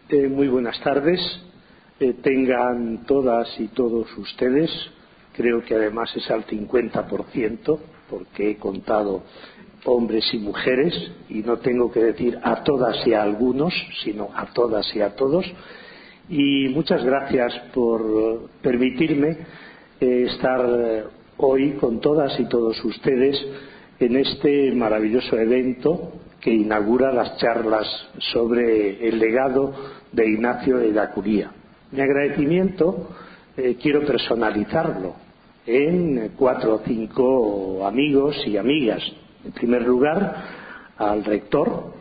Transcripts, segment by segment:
Muy buenas tardes. Tengan todas y todos ustedes, creo que además es al 50%, porque he contado hombres y mujeres, y no tengo que decir a todas y a algunos, sino a todas y a todos. Y muchas gracias por permitirme estar hoy con todas y todos ustedes en este maravilloso evento que inaugura las charlas sobre el legado de Ignacio Ellacuría. Mi agradecimiento quiero personalizarlo en 4 o 5 amigos y amigas. En primer lugar, al rector,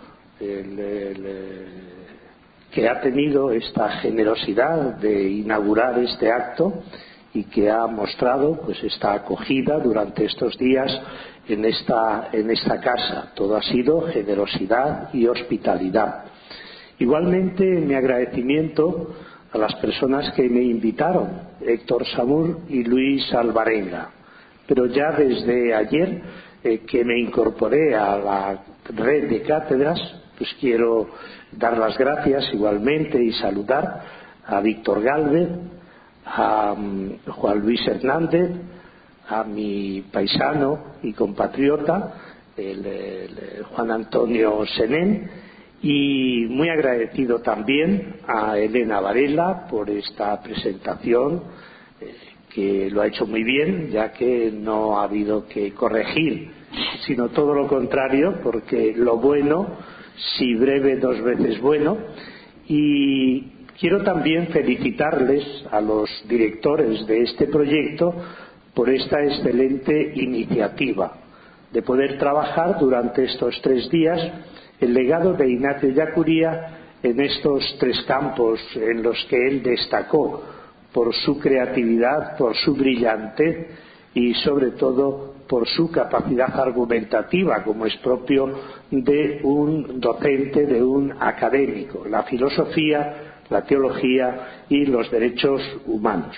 que ha tenido esta generosidad de inaugurar este acto y que ha mostrado pues esta acogida durante estos días en esta casa. Todo ha sido generosidad y hospitalidad. Igualmente, mi agradecimiento a las personas que me invitaron, Héctor Samur y Luis Alvarenga. Pero ya desde ayer que me incorporé a la red de cátedras, pues quiero dar las gracias igualmente y saludar a Víctor Gálvez, a Juan Luis Hernández, a mi paisano y compatriota, Juan Antonio Senén, y muy agradecido también a Elena Varela por esta presentación, que lo ha hecho muy bien, ya que no ha habido que corregir, sino todo lo contrario, porque lo bueno, si breve 2 veces bueno. Y quiero también felicitarles a los directores de este proyecto por esta excelente iniciativa de poder trabajar durante estos 3 días el legado de Ignacio Ellacuría en estos 3 campos en los que él destacó por su creatividad, por su brillantez y sobre todo por su capacidad argumentativa, como es propio de un docente, de un académico: la filosofía, la teología y los derechos humanos.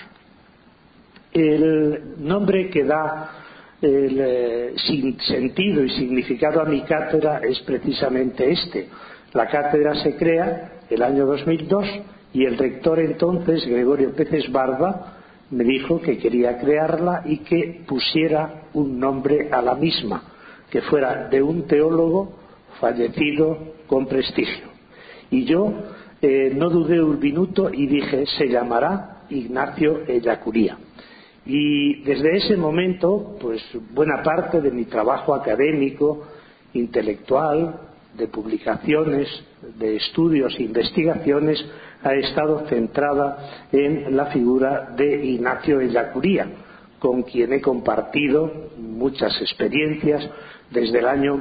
El nombre que da sin sentido y significado a mi cátedra es precisamente este. La cátedra se crea el año 2002 y el rector entonces, Gregorio Peces Barba, me dijo que quería crearla y que pusiera un nombre a la misma, que fuera de un teólogo fallecido con prestigio. Y yo no dudé un minuto y dije: se llamará Ignacio Ellacuría. Y desde ese momento, pues buena parte de mi trabajo académico, intelectual, de publicaciones, de estudios e investigaciones, ha estado centrada en la figura de Ignacio Ellacuría, con quien he compartido muchas experiencias desde el año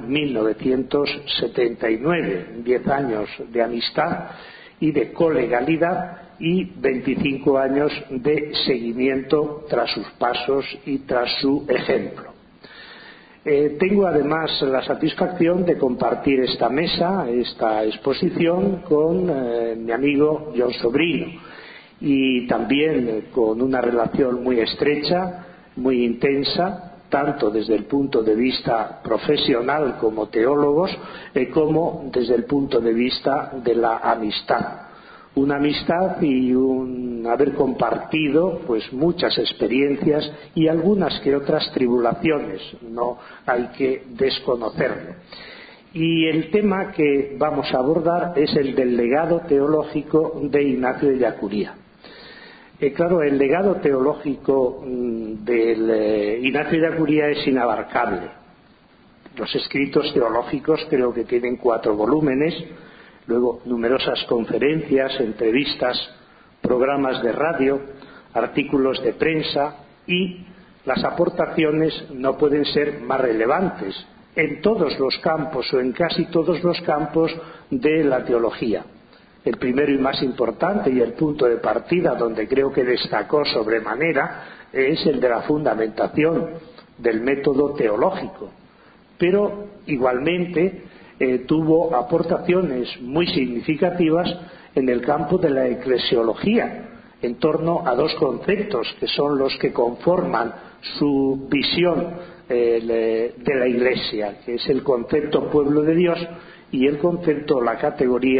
1979, 10 años de amistad y de colegalidad y 25 años de seguimiento tras sus pasos y tras su ejemplo. Tengo además la satisfacción de compartir esta mesa, esta exposición, con mi amigo John Sobrino, y también con una relación muy estrecha, muy intensa, tanto desde el punto de vista profesional como teólogos, como desde el punto de vista de la amistad. Una amistad y un haber compartido pues muchas experiencias y algunas que otras tribulaciones, no hay que desconocerlo. Y el tema que vamos a abordar es el del legado teológico de Ignacio Ellacuría. Claro, el legado teológico del Ignacio Ellacuría es inabarcable. Los escritos teológicos creo que tienen 4 volúmenes, luego numerosas conferencias, entrevistas, programas de radio, artículos de prensa, y las aportaciones no pueden ser más relevantes en todos los campos o en casi todos los campos de la teología. El primero y más importante y el punto de partida donde creo que destacó sobremanera es el de la fundamentación del método teológico, pero igualmente tuvo aportaciones muy significativas en el campo de la eclesiología, en torno a 2 conceptos que son los que conforman su visión de la Iglesia, que es el concepto pueblo de Dios y el concepto, la categoría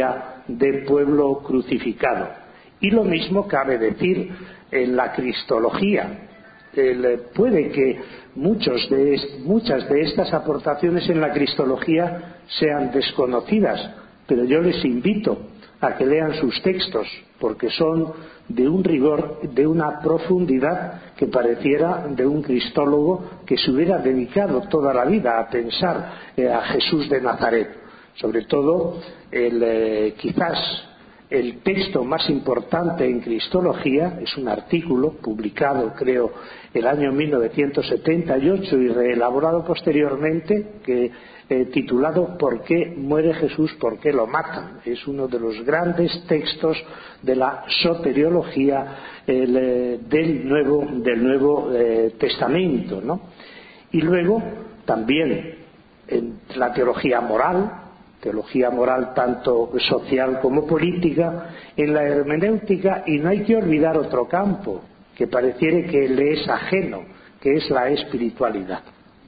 de pueblo crucificado. Y lo mismo cabe decir en la cristología. Puede que muchas de estas aportaciones en la cristología sean desconocidas, pero yo les invito a que lean sus textos, porque son de un rigor, de una profundidad que pareciera de un cristólogo que se hubiera dedicado toda la vida a pensar a Jesús de Nazaret. Sobre todo, quizás el texto más importante en cristología es un artículo publicado, creo, el año 1978 y reelaborado posteriormente, titulado ¿Por qué muere Jesús? ¿Por qué lo matan? Es uno de los grandes textos de la soteriología del Nuevo Testamento, ¿no? Y luego también en la teología moral tanto social como política, en la hermenéutica, y no hay que olvidar otro campo que pareciera que le es ajeno, que es la espiritualidad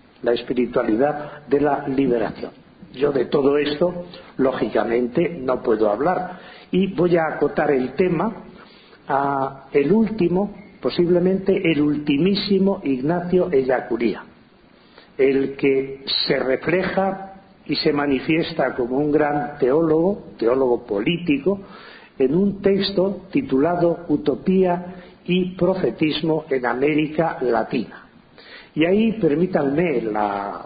de la liberación. Yo de todo esto, lógicamente, no puedo hablar, y voy a acotar el tema a el último, posiblemente el ultimísimo Ignacio Ellacuría, el que se refleja y se manifiesta como un gran teólogo político, en un texto titulado Utopía y Profetismo en América Latina. Y ahí permítanme la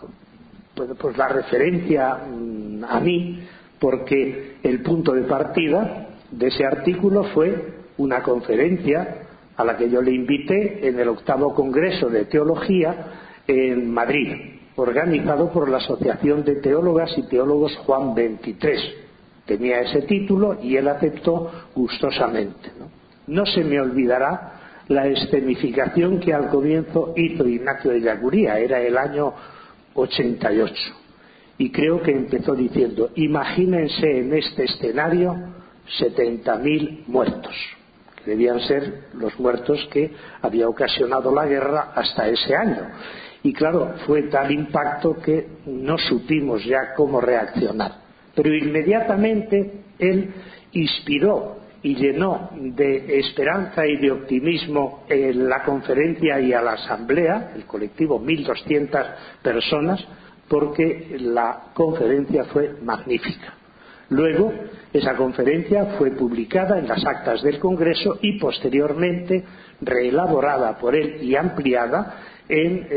referencia a mí, porque el punto de partida de ese artículo fue una conferencia a la que yo le invité en el 8º Congreso de Teología en Madrid, organizado por la Asociación de Teólogas y Teólogos Juan XXIII. Tenía ese título y él aceptó gustosamente, ¿no? No se me olvidará la escenificación que al comienzo hizo Ignacio de Ellacuría, era el año 88, y creo que empezó diciendo: imagínense en este escenario 70.000 muertos, que debían ser los muertos que había ocasionado la guerra hasta ese año. Y claro, fue tal impacto que no supimos ya cómo reaccionar. Pero inmediatamente él inspiró y llenó de esperanza y de optimismo la conferencia y a la asamblea, el colectivo, 1.200 personas, porque la conferencia fue magnífica. Luego, esa conferencia fue publicada en las actas del Congreso y posteriormente reelaborada por él y ampliada en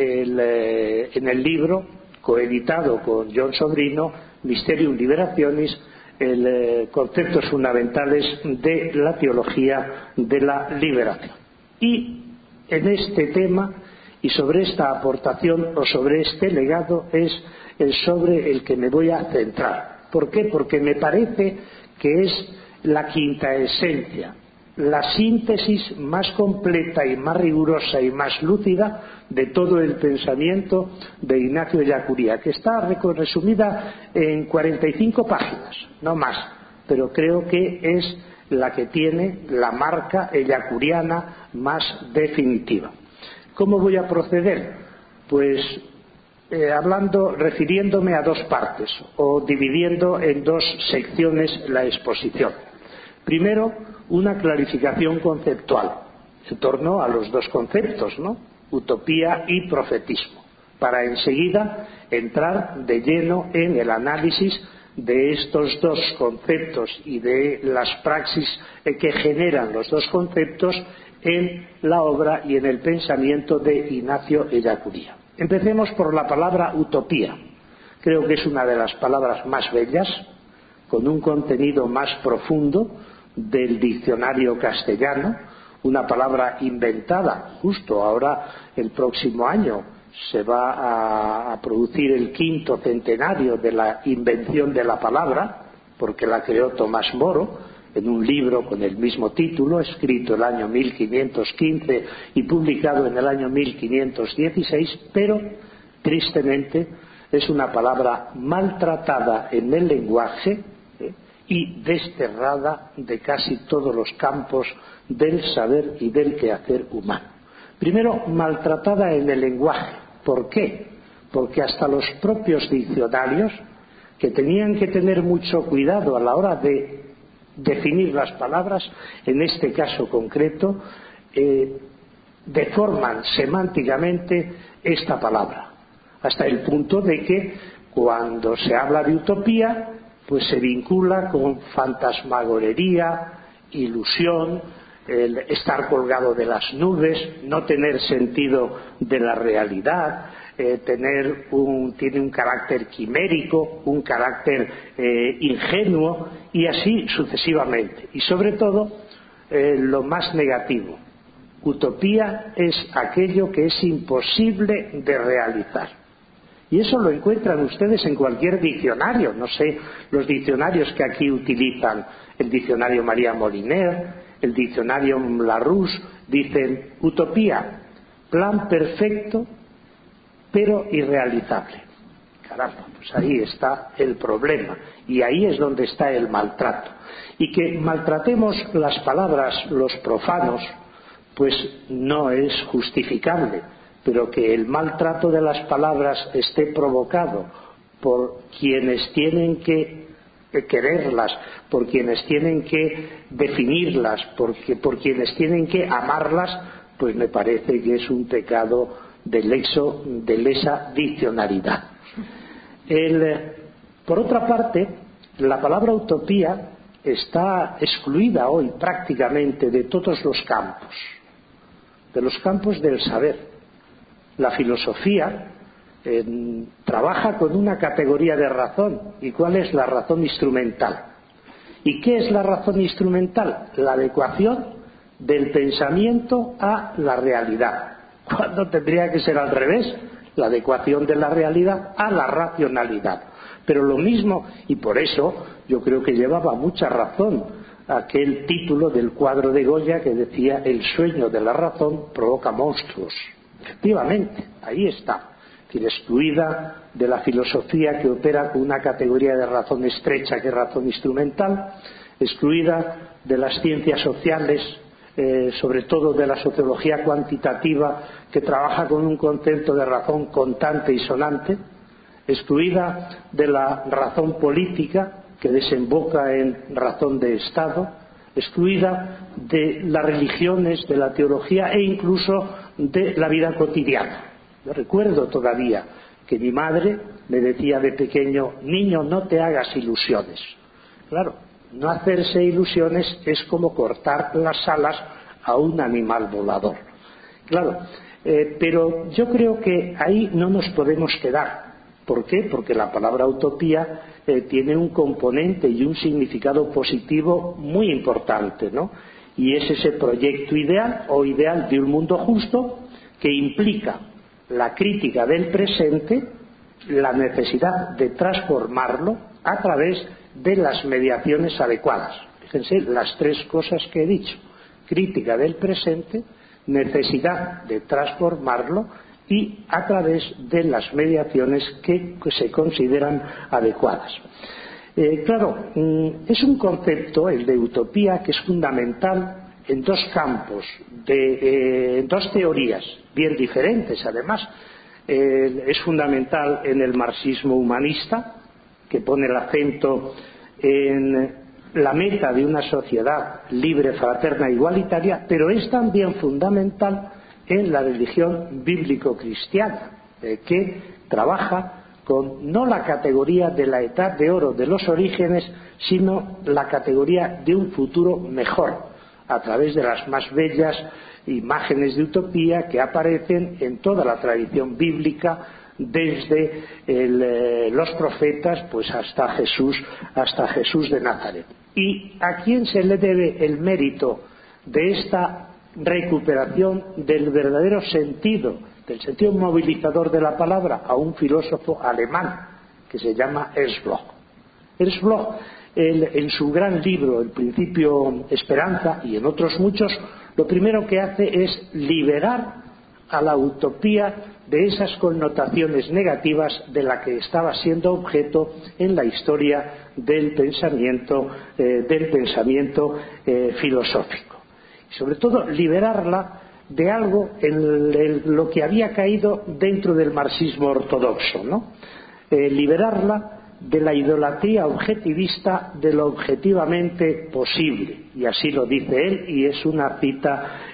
el libro coeditado con John Sobrino, Mysterium Liberationis, conceptos fundamentales de la teología de la liberación. Y en este tema y sobre esta aportación o sobre este legado es sobre el que me voy a centrar. ¿Por qué? Porque me parece que es la quinta esencia, la síntesis más completa y más rigurosa y más lúcida de todo el pensamiento de Ignacio Ellacuría, que está resumida en 45 páginas, no más, pero creo que es la que tiene la marca ellacuriana más definitiva. ¿Cómo voy a proceder? Pues refiriéndome a dos partes o dividiendo en dos secciones la exposición. Primero, una clarificación conceptual en torno a los dos conceptos, ¿no? Utopía y profetismo, para enseguida entrar de lleno en el análisis de estos dos conceptos y de las praxis que generan los dos conceptos en la obra y en el pensamiento de Ignacio Ellacuría. Empecemos por la palabra utopía. Creo que es una de las palabras más bellas, con un contenido más profundo del diccionario castellano, una palabra inventada justo ahora, el próximo año se va a producir el 5º centenario de la invención de la palabra, porque la creó Tomás Moro en un libro con el mismo título, escrito el año 1515 y publicado en el año 1516, pero tristemente es una palabra maltratada en el lenguaje y desterrada de casi todos los campos del saber y del quehacer humano. Primero, maltratada en el lenguaje. ¿Por qué? Porque hasta los propios diccionarios, que tenían que tener mucho cuidado a la hora de definir las palabras, en este caso concreto, deforman semánticamente esta palabra, hasta el punto de que cuando se habla de utopía, pues se vincula con fantasmagorería, ilusión, el estar colgado de las nubes, no tener sentido de la realidad, tiene un carácter quimérico, un carácter ingenuo, y así sucesivamente. Y sobre todo, lo más negativo, utopía es aquello que es imposible de realizar. Y eso lo encuentran ustedes en cualquier diccionario, no sé, los diccionarios que aquí utilizan, el diccionario María Moliner, el diccionario Larousse, dicen utopía, plan perfecto pero irrealizable. Caramba, pues ahí está el problema y ahí es donde está el maltrato. Y que maltratemos las palabras los profanos, pues no es justificable, pero que el maltrato de las palabras esté provocado por quienes tienen que quererlas, por quienes tienen que definirlas, por quienes tienen que amarlas, pues me parece que es un pecado de lesa diccionalidad. Por otra parte, la palabra utopía está excluida hoy prácticamente de todos los campos, de los campos del saber. La filosofía trabaja con una categoría de razón. ¿Y cuál es la razón instrumental? ¿Y qué es la razón instrumental? La adecuación del pensamiento a la realidad. ¿Cuándo tendría que ser al revés? La adecuación de la realidad a la racionalidad. Pero lo mismo, y por eso yo creo que llevaba mucha razón aquel título del cuadro de Goya que decía: el sueño de la razón provoca monstruos. Efectivamente, ahí está, excluida de la filosofía que opera con una categoría de razón estrecha que es razón instrumental, excluida de las ciencias sociales, sobre todo de la sociología cuantitativa que trabaja con un concepto de razón contante y sonante, excluida de la razón política que desemboca en razón de Estado, excluida de las religiones, de la teología e incluso de la vida cotidiana. Yo recuerdo todavía que mi madre me decía de pequeño: niño, no te hagas ilusiones. Claro, no hacerse ilusiones es como cortar las alas a un animal volador. Claro, pero yo creo que ahí no nos podemos quedar. ¿Por qué? Porque la palabra utopía tiene un componente y un significado positivo muy importante, ¿no? Y es ese proyecto ideal o ideal de un mundo justo que implica la crítica del presente, la necesidad de transformarlo a través de las mediaciones adecuadas. Fíjense las tres cosas que he dicho: crítica del presente, necesidad de transformarlo y a través de las mediaciones que se consideran adecuadas. Claro, es un concepto, el de utopía, que es fundamental en dos campos, en dos teorías bien diferentes además. Es fundamental en el marxismo humanista, que pone el acento en la meta de una sociedad libre, fraterna e igualitaria, pero es también fundamental en la religión bíblico-cristiana, que trabaja con no la categoría de la edad de oro de los orígenes, sino la categoría de un futuro mejor, a través de las más bellas imágenes de utopía que aparecen en toda la tradición bíblica, desde los profetas pues hasta Jesús de Nazaret. ¿Y a quién se le debe el mérito de esta recuperación del verdadero sentido, del sentido movilizador de la palabra? A un filósofo alemán que se llama Ernst Bloch. Ernst Bloch, en su gran libro El Principio Esperanza y en otros muchos, lo primero que hace es liberar a la utopía de esas connotaciones negativas de la que estaba siendo objeto en la historia del pensamiento filosófico. Y sobre todo liberarla de algo en lo que había caído dentro del marxismo ortodoxo, ¿no? Liberarla de la idolatría objetivista de lo objetivamente posible, y así lo dice él, y es una cita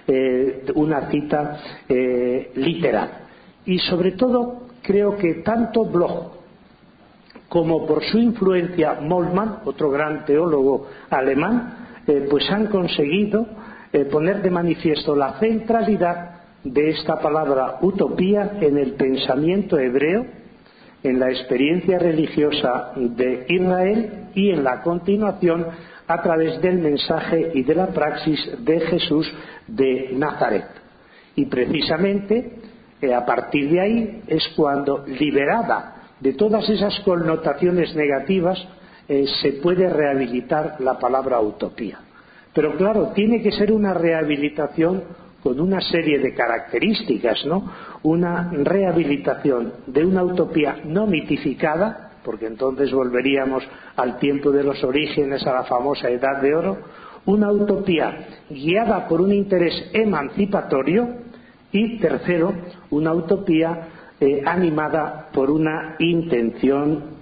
literal. Y sobre todo creo que tanto Bloch como por su influencia Moltmann, otro gran teólogo alemán, pues han conseguido poner de manifiesto la centralidad de esta palabra utopía en el pensamiento hebreo, en la experiencia religiosa de Israel y en la continuación a través del mensaje y de la praxis de Jesús de Nazaret. Y precisamente a partir de ahí es cuando, liberada de todas esas connotaciones negativas, se puede rehabilitar la palabra utopía. Pero claro, tiene que ser una rehabilitación con una serie de características, ¿no? Una rehabilitación de una utopía no mitificada, porque entonces volveríamos al tiempo de los orígenes, a la famosa Edad de Oro, una utopía guiada por un interés emancipatorio y, tercero, una utopía animada por una intención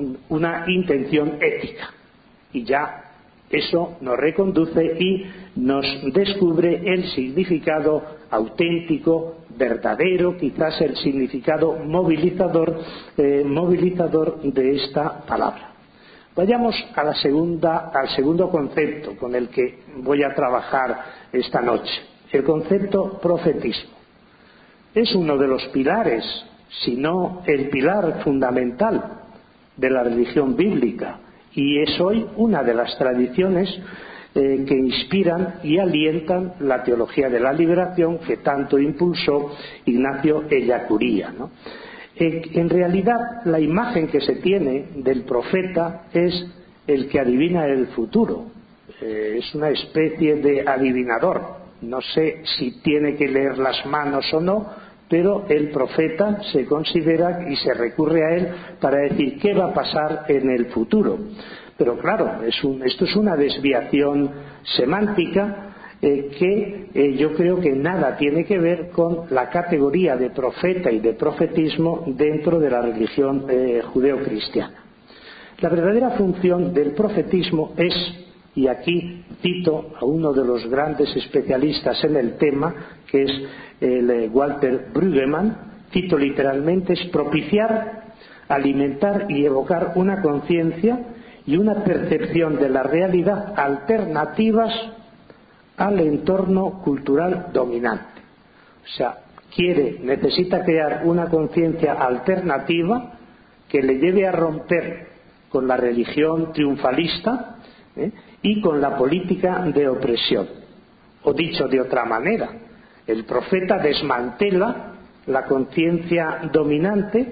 ética. Y ya eso nos reconduce y nos descubre el significado auténtico, verdadero, quizás el significado movilizador de esta palabra. Vayamos al segundo concepto con el que voy a trabajar esta noche, el concepto profetismo. Es uno de los pilares, si no el pilar fundamental de la religión bíblica, y es hoy una de las tradiciones que inspiran y alientan la teología de la liberación que tanto impulsó Ignacio Ellacuría, ¿no? En realidad, la imagen que se tiene del profeta es el que adivina el futuro. Es una especie de adivinador. No sé si tiene que leer las manos o no, pero el profeta se considera y se recurre a él para decir qué va a pasar en el futuro. Pero claro, esto es una desviación semántica que yo creo que nada tiene que ver con la categoría de profeta y de profetismo dentro de la religión judeocristiana. La verdadera función del profetismo es, y aquí cito a uno de los grandes especialistas en el tema, que es el Walter Brueggemann, cito literalmente, es propiciar, alimentar y evocar una conciencia y una percepción de la realidad alternativas al entorno cultural dominante. O sea, necesita crear una conciencia alternativa que le lleve a romper con la religión triunfalista y con la política de opresión. O dicho de otra manera, el profeta desmantela la conciencia dominante,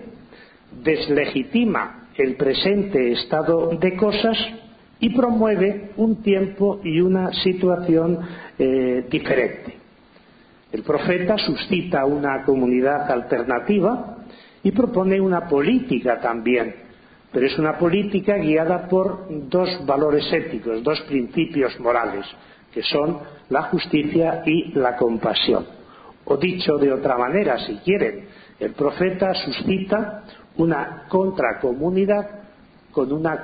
deslegitima el presente estado de cosas y promueve un tiempo y una situación diferente. El profeta suscita una comunidad alternativa y propone una política también, pero es una política guiada por dos valores éticos, dos principios morales, que son la justicia y la compasión. O dicho de otra manera, si quieren, el profeta suscita una contracomunidad con una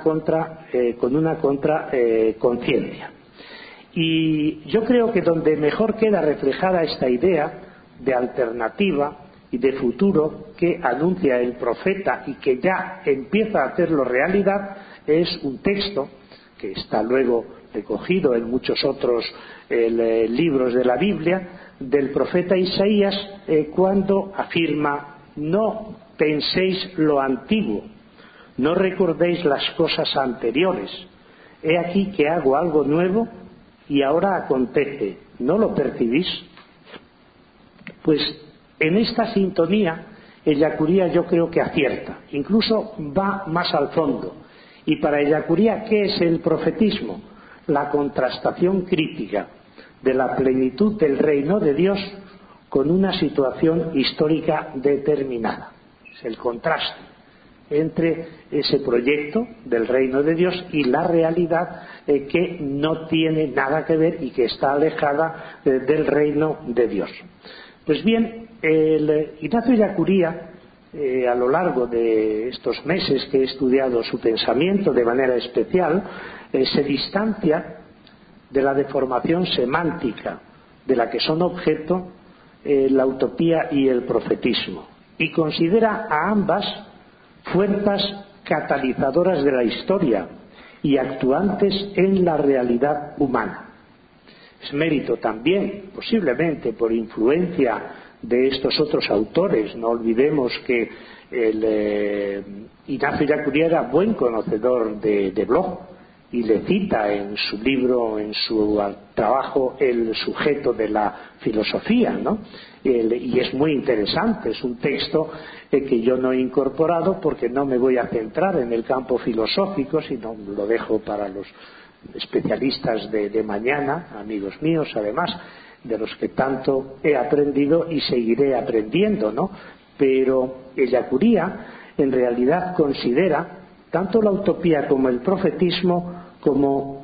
conciencia. Y yo creo que donde mejor queda reflejada esta idea de alternativa y de futuro que anuncia el profeta y que ya empieza a hacerlo realidad es un texto que está luego recogido en muchos otros libros de la Biblia, del profeta Isaías, cuando afirma: no penséis lo antiguo, no recordéis las cosas anteriores, he aquí que hago algo nuevo y ahora acontece, ¿no lo percibís? Pues en esta sintonía Ellacuría yo creo que acierta, incluso va más al fondo. Y para Ellacuría, ¿qué es el profetismo? La contrastación crítica de la plenitud del reino de Dios con una situación histórica determinada. Es el contraste entre ese proyecto del reino de Dios y la realidad que no tiene nada que ver y que está alejada del reino de Dios. Pues bien, Ignacio Ellacuría a lo largo de estos meses que he estudiado su pensamiento de manera especial, se distancia de la deformación semántica de la que son objeto la utopía y el profetismo, y considera a ambas fuerzas catalizadoras de la historia y actuantes en la realidad humana. Es mérito también, posiblemente por influencia de estos otros autores. No olvidemos que Ignacio Ellacuría era buen conocedor de Bloch y le cita en su libro, en su trabajo, el sujeto de la filosofía, ¿no? Y es muy interesante, es un texto que yo no he incorporado porque no me voy a centrar en el campo filosófico, sino lo dejo para los especialistas de mañana, amigos míos además, de los que tanto he aprendido y seguiré aprendiendo, ¿no? Pero Ellacuría en realidad considera tanto la utopía como el profetismo como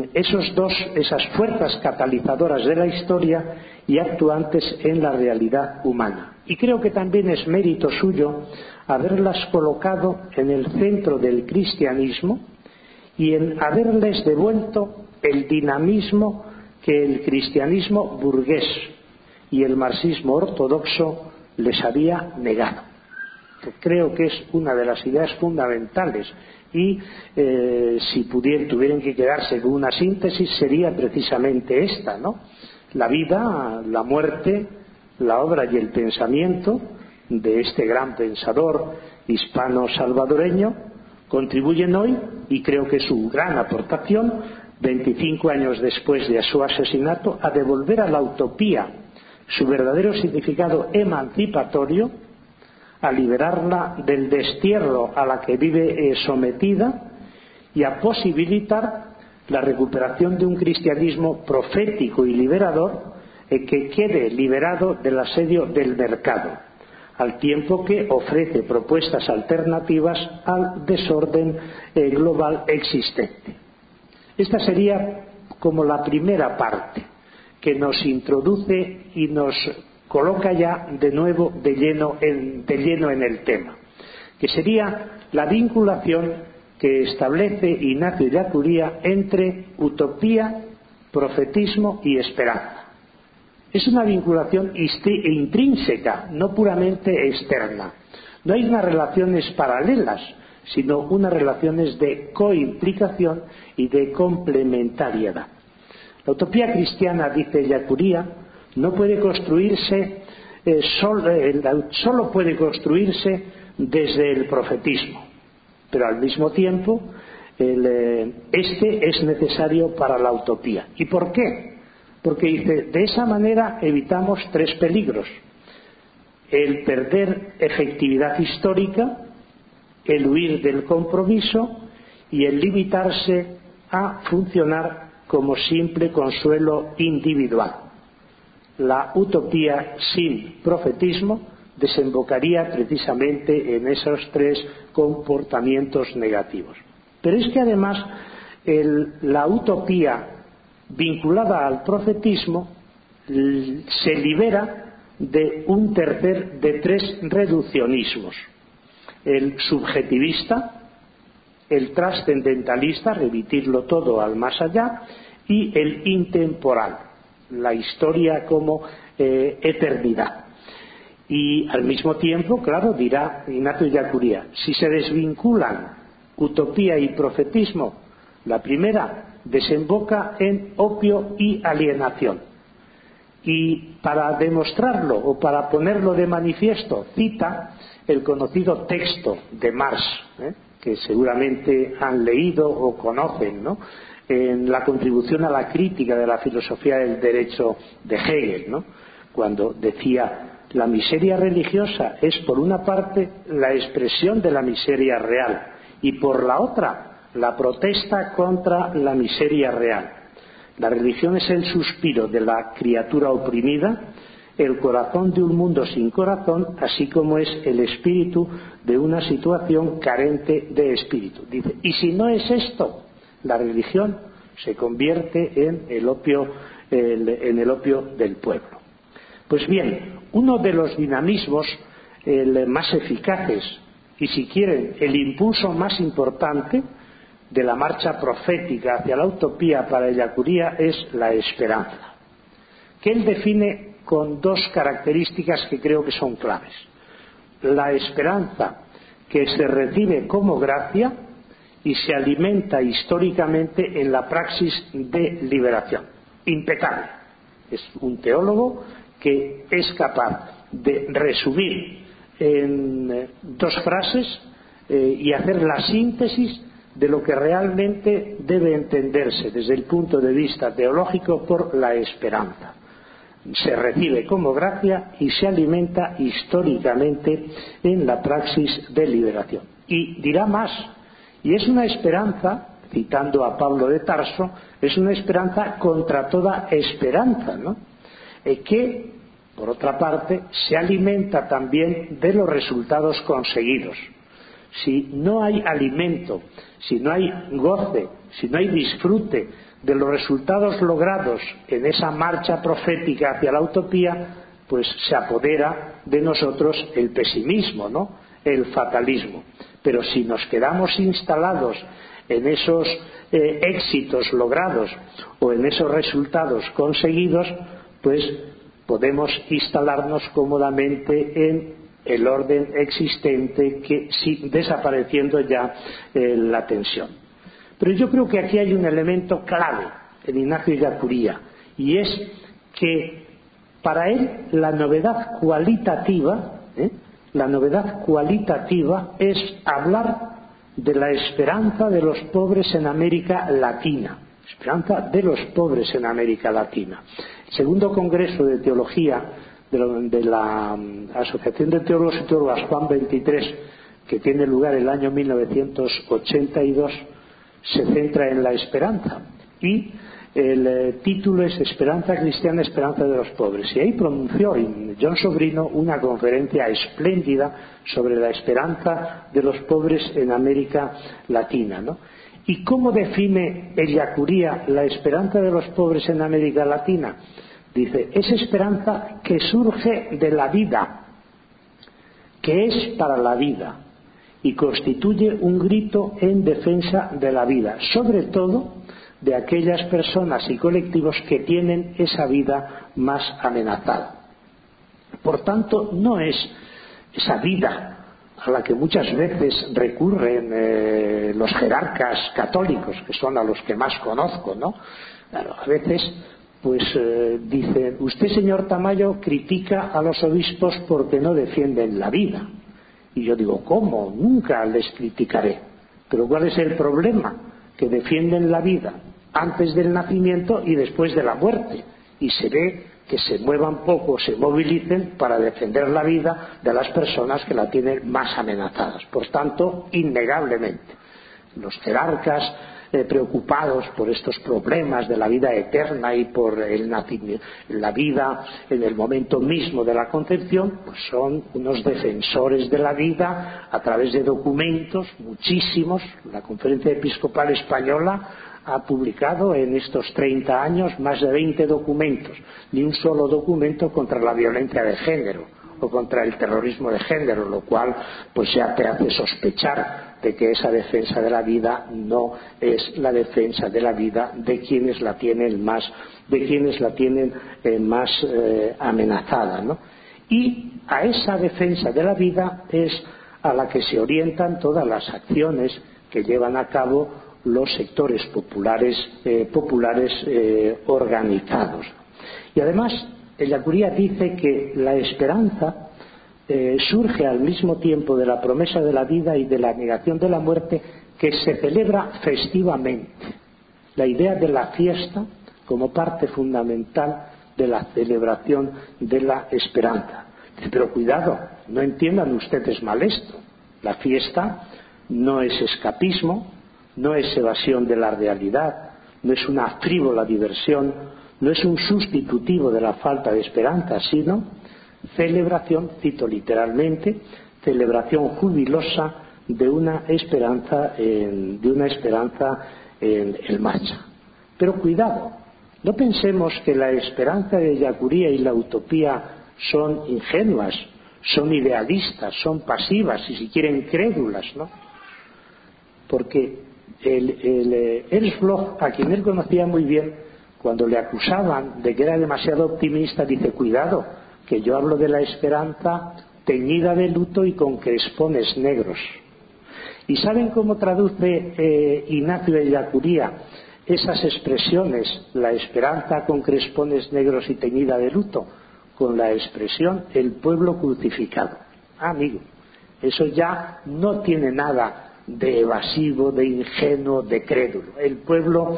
esas fuerzas catalizadoras de la historia y actuantes en la realidad humana. Y creo que también es mérito suyo haberlas colocado en el centro del cristianismo y en haberles devuelto el dinamismo que el cristianismo burgués y el marxismo ortodoxo les había negado. Creo que es una de las ideas fundamentales y si tuvieran que quedarse con una síntesis sería precisamente esta, ¿no? La vida, la muerte, la obra y el pensamiento de este gran pensador hispano-salvadoreño contribuyen hoy, y creo que es su gran aportación, 25 años después de su asesinato, a devolver a la utopía su verdadero significado emancipatorio, a liberarla del destierro a la que vive sometida y a posibilitar la recuperación de un cristianismo profético y liberador que quede liberado del asedio del mercado, al tiempo que ofrece propuestas alternativas al desorden global existente. Esta sería como la primera parte que nos introduce y nos coloca ya de nuevo de lleno en el tema, que sería la vinculación que establece Ignacio Ellacuría entre utopía, profetismo y esperanza. Es una vinculación intrínseca, no puramente externa. No hay unas relaciones paralelas, sino unas relaciones de coimplicación y de complementariedad. La utopía cristiana, dice Ellacuría, no puede construirse, solo puede construirse desde el profetismo, pero al mismo tiempo este es necesario para la utopía. ¿Y por qué? Porque dice, de esa manera evitamos tres peligros: el perder efectividad histórica, el huir del compromiso y el limitarse a funcionar como simple consuelo individual. La utopía sin profetismo desembocaría precisamente en esos tres comportamientos negativos. Pero es que además la utopía vinculada al profetismo se libera de tres reduccionismos: el subjetivista, el trascendentalista, remitirlo todo al más allá, y el intemporal, la historia como eternidad. Y al mismo tiempo, claro, dirá Ignacio Ellacuría, si se desvinculan utopía y profetismo, la primera desemboca en opio y alienación. Y para demostrarlo o para ponerlo de manifiesto, cita el conocido texto de Marx, que seguramente han leído o conocen, ¿no?, en la contribución a la crítica de la filosofía del derecho de Hegel, ¿no?, cuando decía: la miseria religiosa es por una parte la expresión de la miseria real y por la otra la protesta contra la miseria real. La religión es el suspiro de la criatura oprimida, el corazón de un mundo sin corazón, así como es el espíritu de una situación carente de espíritu. Dice, y si no es esto, la religión se convierte en el opio del pueblo. Pues bien, uno de los dinamismos más eficaces y, si quieren, el impulso más importante de la marcha profética hacia la utopía para Ellacuría es la esperanza, que él define con dos características que creo que son claves. La esperanza que se recibe como gracia y se alimenta históricamente en la praxis de liberación. Impecable. Es un teólogo que es capaz de resumir en dos frases y hacer la síntesis de lo que realmente debe entenderse desde el punto de vista teológico por la esperanza. Se recibe como gracia y se alimenta históricamente en la praxis de liberación. Y dirá más, y es una esperanza, citando a Pablo de Tarso, es una esperanza contra toda esperanza, ¿no? Que, por otra parte, se alimenta también de los resultados conseguidos. Si no hay alimento, si no hay goce, si no hay disfrute de los resultados logrados en esa marcha profética hacia la utopía, pues se apodera de nosotros el pesimismo, ¿no?, el fatalismo. Pero si nos quedamos instalados en esos éxitos logrados o en esos resultados conseguidos, pues podemos instalarnos cómodamente en el orden existente, que sí, desapareciendo ya la tensión. Pero yo creo que aquí hay un elemento clave en Ignacio Ellacuría, y es que para él la novedad cualitativa es hablar de la esperanza de los pobres en América Latina. Esperanza de los pobres en América Latina. El segundo Congreso de Teología de la Asociación de Teólogos y Teólogas Juan XXIII, que tiene lugar el año 1982, se centra en la esperanza, y el título es Esperanza Cristiana, Esperanza de los Pobres, y ahí pronunció John Sobrino una conferencia espléndida sobre la esperanza de los pobres en América Latina, ¿no? ¿Y cómo define Ellacuría la esperanza de los pobres en América Latina? Dice, es esperanza que surge de la vida, que es para la vida, y constituye un grito en defensa de la vida, sobre todo de aquellas personas y colectivos que tienen esa vida más amenazada. Por tanto, no es esa vida a la que muchas veces recurren los jerarcas católicos, que son a los que más conozco, ¿no? Claro, a veces pues dicen, usted, señor Tamayo, critica a los obispos porque no defienden la vida. Y yo digo, ¿cómo? Nunca les criticaré. Pero ¿cuál es el problema? Que defienden la vida antes del nacimiento y después de la muerte. Y se ve que se muevan poco, se movilicen para defender la vida de las personas que la tienen más amenazadas. Por tanto, innegablemente, los jerarcas preocupados por estos problemas de la vida eterna y por el nacimiento, la vida en el momento mismo de la concepción, pues son unos defensores de la vida a través de documentos, muchísimos. La Conferencia Episcopal Española ha publicado en estos 30 años más de 20 documentos, ni un solo documento contra la violencia de género o contra el terrorismo de género, lo cual pues ya te hace sospechar de que esa defensa de la vida no es la defensa de la vida de quienes la tienen más amenazada, ¿no? Y a esa defensa de la vida es a la que se orientan todas las acciones que llevan a cabo los sectores populares organizados. Y además, Ellacuría dice que la esperanza surge al mismo tiempo de la promesa de la vida y de la negación de la muerte, que se celebra festivamente. La idea de la fiesta como parte fundamental de la celebración de la esperanza. Pero cuidado, no entiendan ustedes mal esto. La fiesta no es escapismo, no es evasión de la realidad, no es una frívola diversión, no es un sustitutivo de la falta de esperanza, sino celebración, cito literalmente, celebración jubilosa de una esperanza en marcha. Pero cuidado, no pensemos que la esperanza de Ellacuría y la utopía son ingenuas, son idealistas, son pasivas y si quieren crédulas, ¿no? Porque Ernst Bloch, a quien él conocía muy bien, cuando le acusaban de que era demasiado optimista, dice: cuidado, que yo hablo de la esperanza teñida de luto y con crespones negros. ¿Y saben cómo traduce Ignacio Ellacuría esas expresiones, la esperanza con crespones negros y teñida de luto? Con la expresión el pueblo crucificado. Amigo, eso ya no tiene nada de evasivo, de ingenuo, de crédulo. El pueblo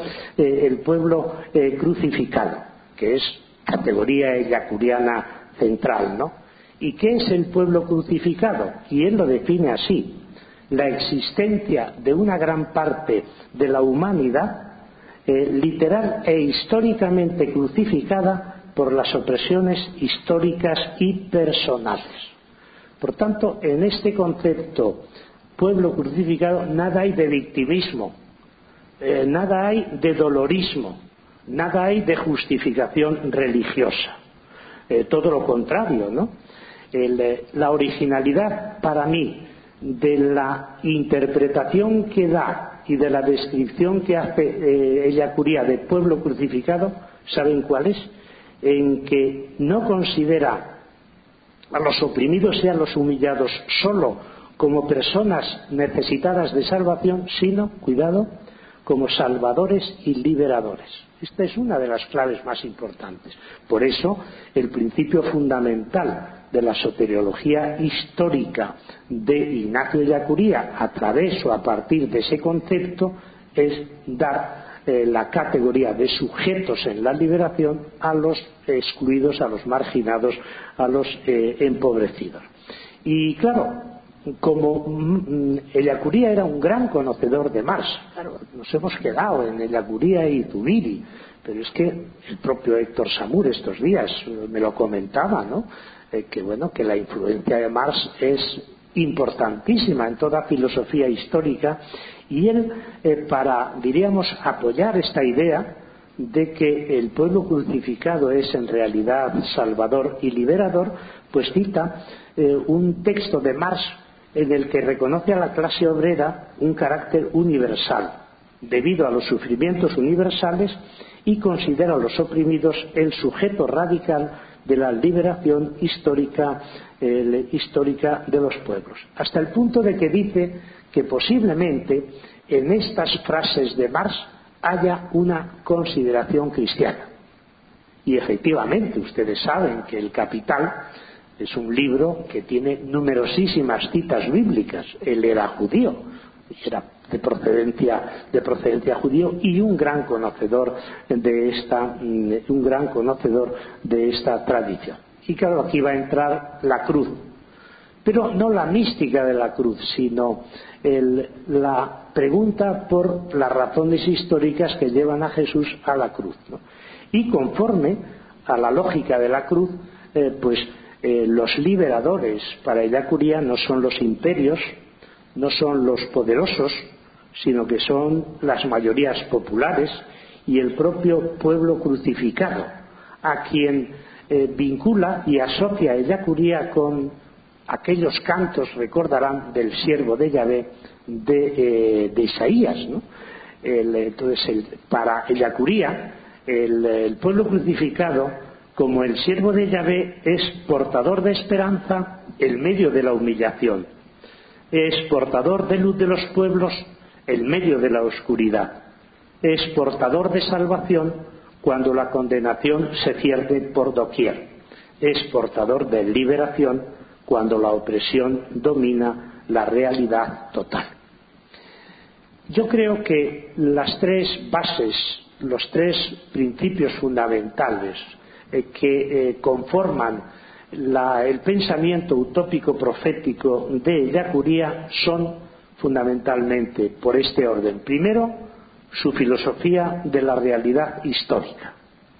crucificado, que es categoría ellacuриana central, ¿no? ¿Y qué es el pueblo crucificado? Y él lo define así: la existencia de una gran parte de la humanidad literal e históricamente crucificada por las opresiones históricas y personales. Por tanto, en este concepto pueblo crucificado nada hay de victimismo, nada hay de dolorismo, nada hay de justificación religiosa, todo lo contrario, ¿no? La originalidad para mí de la interpretación que da y de la descripción que hace Ellacuría de pueblo crucificado, ¿saben cuál es? En que no considera a los oprimidos y a los humillados solo como personas necesitadas de salvación, sino, cuidado, como salvadores y liberadores. Esta es una de las claves más importantes. Por eso, el principio fundamental de la soteriología histórica de Ignacio Ellacuría, a través o a partir de ese concepto, es dar la categoría de sujetos en la liberación a los excluidos, a los marginados, a los empobrecidos. Y claro, como Ellacuría era un gran conocedor de Marx, claro, nos hemos quedado en Ellacuría y Zubiri, pero es que el propio Héctor Samur estos días me lo comentaba, ¿no? Que la influencia de Marx es importantísima en toda filosofía histórica, y él, para, diríamos, apoyar esta idea de que el pueblo crucificado es en realidad salvador y liberador, pues cita un texto de Marx en el que reconoce a la clase obrera un carácter universal debido a los sufrimientos universales y considera a los oprimidos el sujeto radical de la liberación histórica de los pueblos, hasta el punto de que dice que posiblemente en estas frases de Marx haya una consideración cristiana. Y efectivamente, ustedes saben que El Capital es un libro que tiene numerosísimas citas bíblicas. Él era judío, era de procedencia judío y un gran conocedor de esta tradición. Y claro, aquí va a entrar la cruz, pero no la mística de la cruz, sino la pregunta por las razones históricas que llevan a Jesús a la cruz, ¿no? Y conforme a la lógica de la cruz, los liberadores para Ellacuría no son los imperios, no son los poderosos, sino que son las mayorías populares y el propio pueblo crucificado, a quien vincula y asocia Ellacuría con aquellos cantos, recordarán, del siervo de Yahvé de Isaías, ¿no? Entonces, para Ellacuría, el pueblo crucificado, como el siervo de Yahvé, es portador de esperanza en medio de la humillación, es portador de luz de los pueblos en medio de la oscuridad, es portador de salvación cuando la condenación se cierne por doquier, es portador de liberación cuando la opresión domina la realidad total. Yo creo que las tres bases, los tres principios fundamentales que conforman el pensamiento utópico profético de Ellacuría son fundamentalmente por este orden. Primero, su filosofía de la realidad histórica.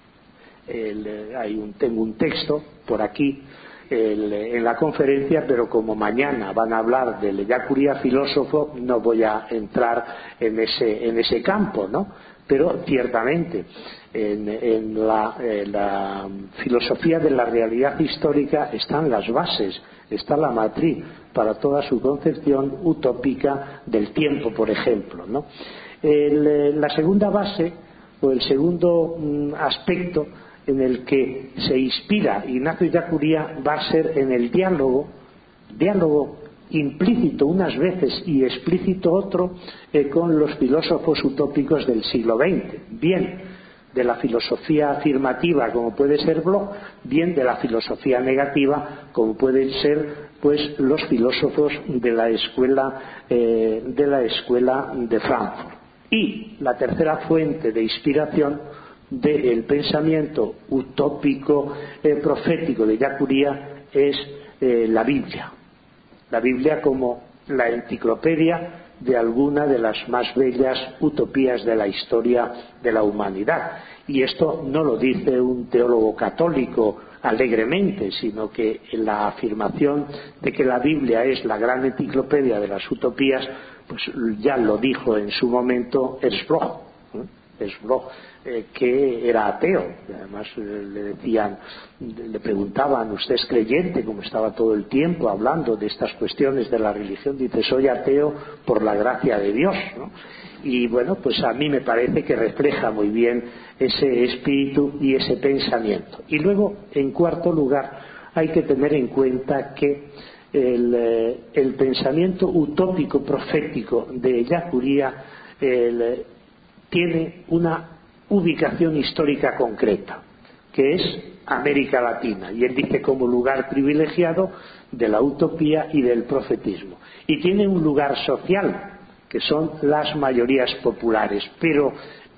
Tengo un texto por aquí en la conferencia, pero como mañana van a hablar del Ellacuría filósofo, no voy a entrar en ese campo, ¿no? Pero ciertamente en la filosofía de la realidad histórica están las bases, está la matriz para toda su concepción utópica del tiempo, por ejemplo, ¿no? La segunda base o el segundo aspecto en el que se inspira Ignacio Ellacuría va a ser en el diálogo implícito unas veces y explícito otro con los filósofos utópicos del siglo XX, bien de la filosofía afirmativa como puede ser Bloch, bien de la filosofía negativa como pueden ser pues los filósofos de la escuela de Frankfurt. Y la tercera fuente de inspiración del pensamiento utópico profético de Ellacuría es la Biblia. La Biblia como la enciclopedia de alguna de las más bellas utopías de la historia de la humanidad. Y esto no lo dice un teólogo católico alegremente, sino que la afirmación de que la Biblia es la gran enciclopedia de las utopías, pues ya lo dijo en su momento Ernst Bloch. Que era ateo, y además le preguntaban, ¿usted es creyente? Como estaba todo el tiempo hablando de estas cuestiones de la religión, dice, soy ateo por la gracia de Dios, ¿no? Y bueno, pues a mí me parece que refleja muy bien ese espíritu y ese pensamiento. Y luego, en cuarto lugar, hay que tener en cuenta que el pensamiento utópico profético de Ellacuría tiene una ubicación histórica concreta, que es América Latina, y él dice como lugar privilegiado de la utopía y del profetismo, y tiene un lugar social, que son las mayorías populares, pero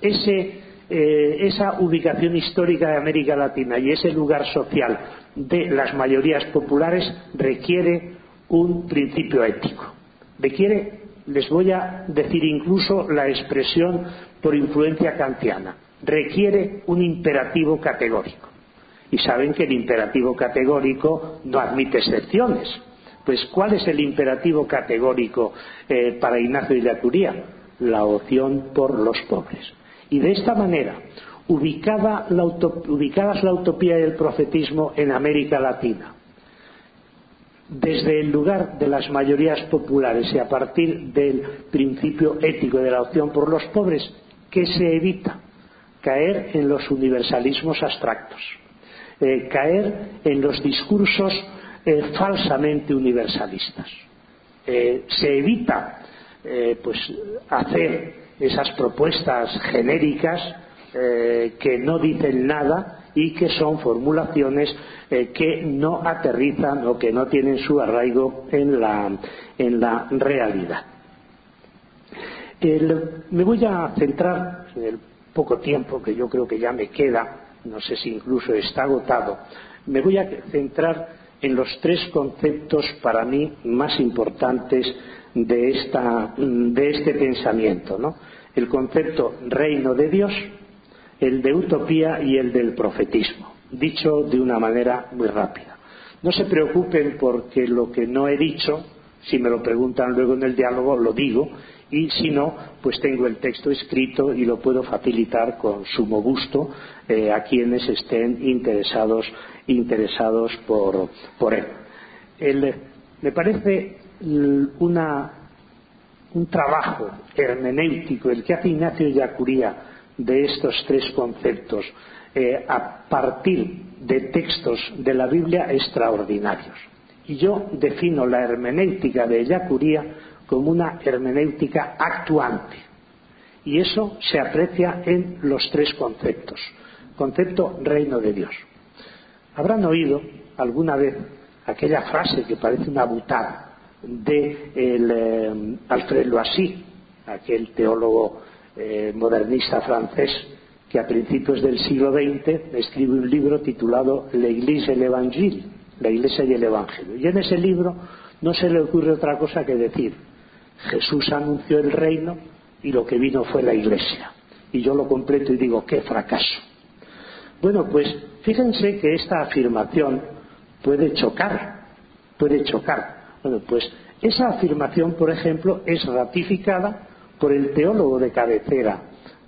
esa ubicación histórica de América Latina y ese lugar social de las mayorías populares requiere un principio ético, les voy a decir incluso la expresión por influencia kantiana, requiere un imperativo categórico. Y saben que el imperativo categórico no admite excepciones. Pues, ¿cuál es el imperativo categórico para Ignacio Ellacuría? La opción por los pobres. Y de esta manera, ubicadas la utopía y el profetismo en América Latina, desde el lugar de las mayorías populares y a partir del principio ético de la opción por los pobres, ¿qué se evita? Caer en los universalismos abstractos, caer en los discursos falsamente universalistas. Se evita hacer esas propuestas genéricas que no dicen nada y que son formulaciones que no aterrizan o que no tienen su arraigo en la realidad. Me voy a centrar en el poco tiempo que yo creo que ya me queda, no sé si incluso está agotado, me voy a centrar en los tres conceptos para mí más importantes de este pensamiento, ¿no? El concepto reino de Dios, el de utopía y el del profetismo, dicho de una manera muy rápida. No se preocupen porque lo que no he dicho, si me lo preguntan luego en el diálogo, lo digo, y si no, pues tengo el texto escrito y lo puedo facilitar con sumo gusto a quienes estén interesados por él. Me parece un trabajo hermenéutico el que hace Ignacio Ellacuría de estos tres conceptos a partir de textos de la Biblia extraordinarios. Y yo defino la hermenéutica de Ellacuría como una hermenéutica actuante. Y eso se aprecia en los tres conceptos. Concepto reino de Dios. Habrán oído alguna vez aquella frase que parece una butada de Alfred Loisy, aquel teólogo modernista francés que a principios del siglo XX escribe un libro titulado L'Église et l'Évangile, la Iglesia y el Evangelio. Y en ese libro no se le ocurre otra cosa que decir: Jesús anunció el reino y lo que vino fue la Iglesia. Y yo lo completo y digo, ¡qué fracaso! Bueno, pues fíjense que esta afirmación puede chocar. Bueno, pues esa afirmación, por ejemplo, es ratificada por el teólogo de cabecera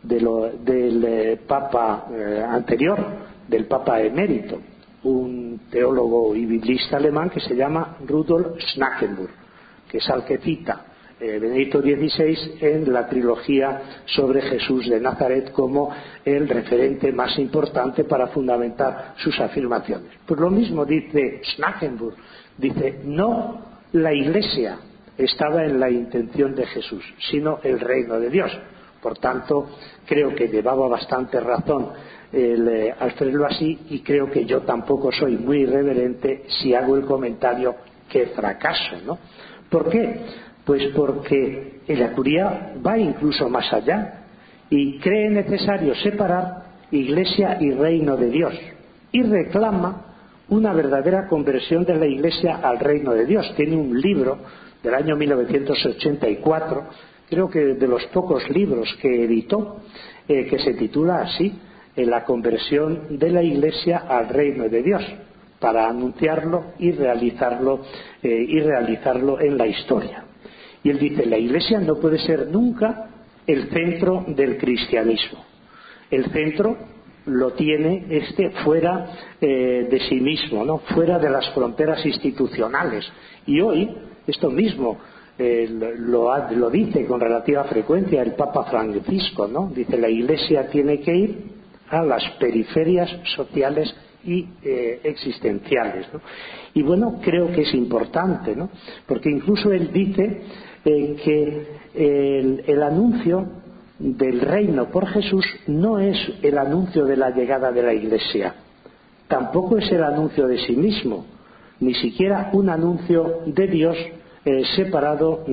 del Papa anterior, del Papa emérito, un teólogo y biblista alemán que se llama Rudolf Schnackenburg, que es al que cita Benedicto XVI en la trilogía sobre Jesús de Nazaret como el referente más importante para fundamentar sus afirmaciones. Pues lo mismo dice Schnackenburg, dice, no la Iglesia estaba en la intención de Jesús, sino el reino de Dios. Por tanto, creo que llevaba bastante razón al hacerlo así, y creo que yo tampoco soy muy irreverente si hago el comentario que fracaso, ¿no? ¿Por qué? Pues porque la Curia va incluso más allá y cree necesario separar Iglesia y reino de Dios, y reclama una verdadera conversión de la Iglesia al reino de Dios. Tiene un libro del año 1984, creo que de los pocos libros que editó, que se titula así, la conversión de la Iglesia al reino de Dios, para anunciarlo y realizarlo en la historia. Y él dice, la Iglesia no puede ser nunca el centro del cristianismo. El centro lo tiene fuera de sí mismo, ¿no? Fuera de las fronteras institucionales. Y hoy esto mismo lo dice con relativa frecuencia el Papa Francisco, ¿no? Dice, la Iglesia tiene que ir a las periferias sociales y existenciales, ¿no? Y bueno, creo que es importante, ¿no? Porque incluso él dice que el anuncio del reino por Jesús no es el anuncio de la llegada de la Iglesia, tampoco es el anuncio de sí mismo, ni siquiera un anuncio de Dios separado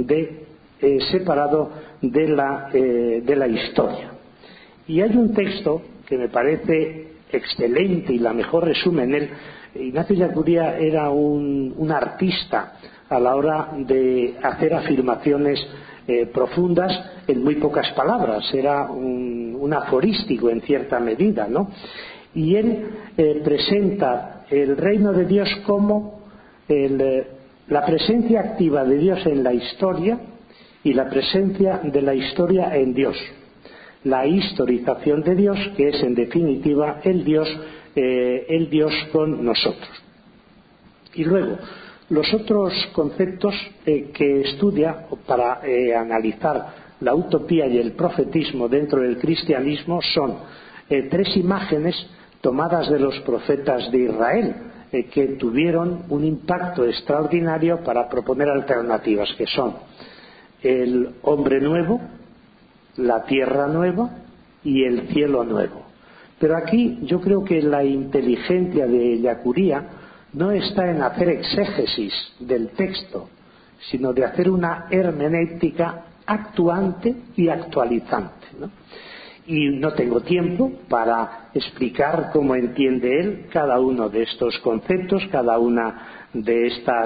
de la historia. Y hay un texto que me parece excelente y la mejor resumen él. Ignacio Ellacuría era un artista a la hora de hacer afirmaciones profundas en muy pocas palabras, era un aforístico en cierta medida, ¿no? Y él presenta el reino de Dios como la presencia activa de Dios en la historia y la presencia de la historia en Dios, la historización de Dios, que es en definitiva el Dios con nosotros. Y luego los otros conceptos que estudia para analizar la utopía y el profetismo dentro del cristianismo son tres imágenes tomadas de los profetas de Israel, que tuvieron un impacto extraordinario para proponer alternativas, que son el hombre nuevo, la tierra nueva y el cielo nuevo. Pero aquí yo creo que la inteligencia de Ellacuría no está en hacer exégesis del texto, sino de hacer una hermenéutica actuante y actualizante, ¿no? Y no tengo tiempo para explicar cómo entiende él cada uno de estos conceptos, cada una de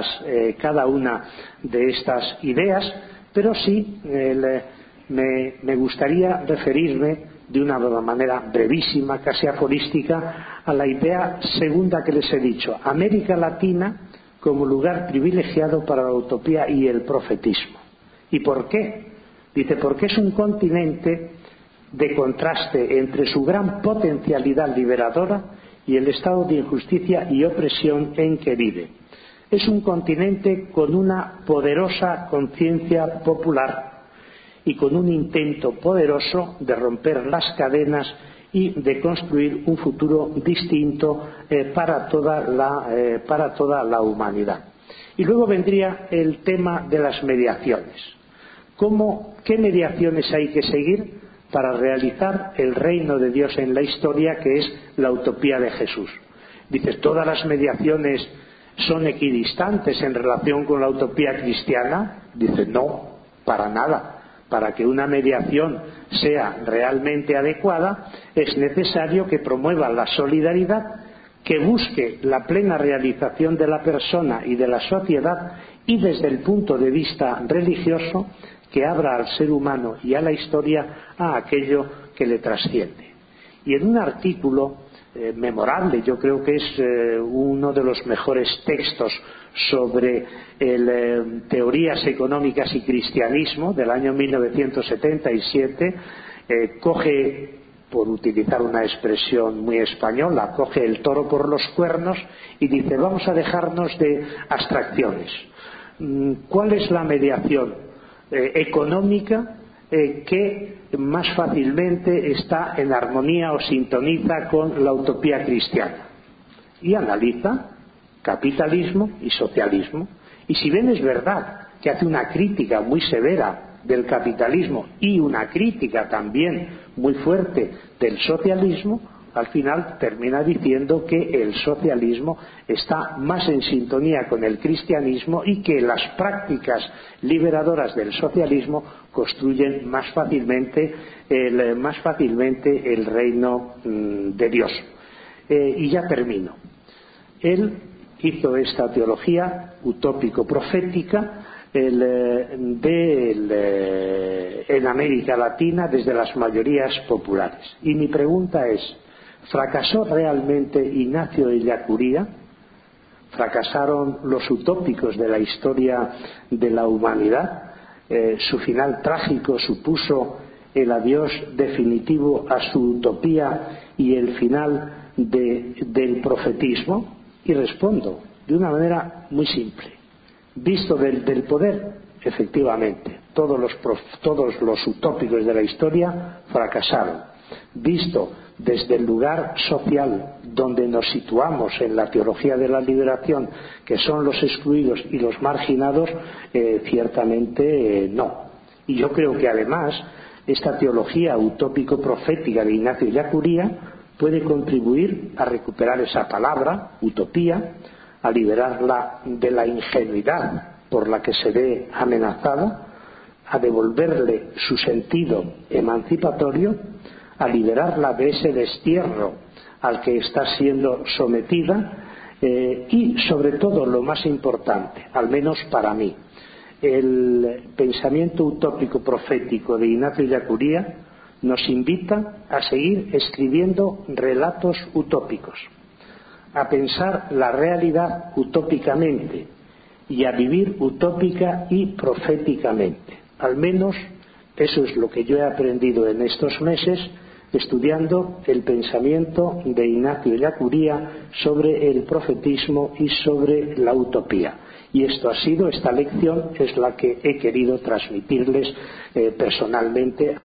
estas ideas, pero sí me gustaría referirme de una manera brevísima, casi aforística, a la idea segunda que les he dicho: América Latina como lugar privilegiado para la utopía y el profetismo. ¿Y por qué? Dice, porque es un continente de contraste entre su gran potencialidad liberadora y el estado de injusticia y opresión en que vive. Es un continente con una poderosa conciencia popular y con un intento poderoso de romper las cadenas y de construir un futuro distinto para toda la humanidad. Y luego vendría el tema de las mediaciones. ¿Qué mediaciones hay que seguir para realizar el reino de Dios en la historia, que es la utopía de Jesús? Dices, ¿todas las mediaciones son equidistantes en relación con la utopía cristiana? Dices, no, para nada. Para que una mediación sea realmente adecuada, es necesario que promueva la solidaridad, que busque la plena realización de la persona y de la sociedad, y desde el punto de vista religioso, que abra al ser humano y a la historia a aquello que le trasciende. Y en un artículo memorable, yo creo que es uno de los mejores textos sobre teorías económicas y cristianismo, del año 1977, coge, por utilizar una expresión muy española, coge el toro por los cuernos y dice: vamos a dejarnos de abstracciones. ¿Cuál es la mediación económica que más fácilmente está en armonía o sintoniza con la utopía cristiana? Y analiza capitalismo y socialismo. Y si bien es verdad que hace una crítica muy severa del capitalismo y una crítica también muy fuerte del socialismo, al final termina diciendo que el socialismo está más en sintonía con el cristianismo y que las prácticas liberadoras del socialismo construyen más fácilmente el reino de Dios. Y ya termino. Él hizo esta teología utópico-profética en América Latina desde las mayorías populares. Y mi pregunta es: ¿fracasó realmente Ignacio de Ellacuría? ¿Fracasaron los utópicos de la historia de la humanidad? ¿Su final trágico supuso el adiós definitivo a su utopía y el final del profetismo? Y respondo de una manera muy simple. Visto del poder, efectivamente, todos los utópicos de la historia fracasaron. Visto desde el lugar social donde nos situamos en la teología de la liberación, que son los excluidos y los marginados, ciertamente no. Y yo creo que además esta teología utópico-profética de Ignacio de Ellacuría puede contribuir a recuperar esa palabra, utopía, a liberarla de la ingenuidad por la que se ve amenazada, a devolverle su sentido emancipatorio, a liberarla de ese destierro al que está siendo sometida y, sobre todo, lo más importante, al menos para mí, el pensamiento utópico profético de Ignacio de Ellacuría nos invita a seguir escribiendo relatos utópicos, a pensar la realidad utópicamente y a vivir utópica y proféticamente. Al menos eso es lo que yo he aprendido en estos meses estudiando el pensamiento de Ignacio de Ellacuría sobre el profetismo y sobre la utopía. Y esta lección es la que he querido transmitirles personalmente.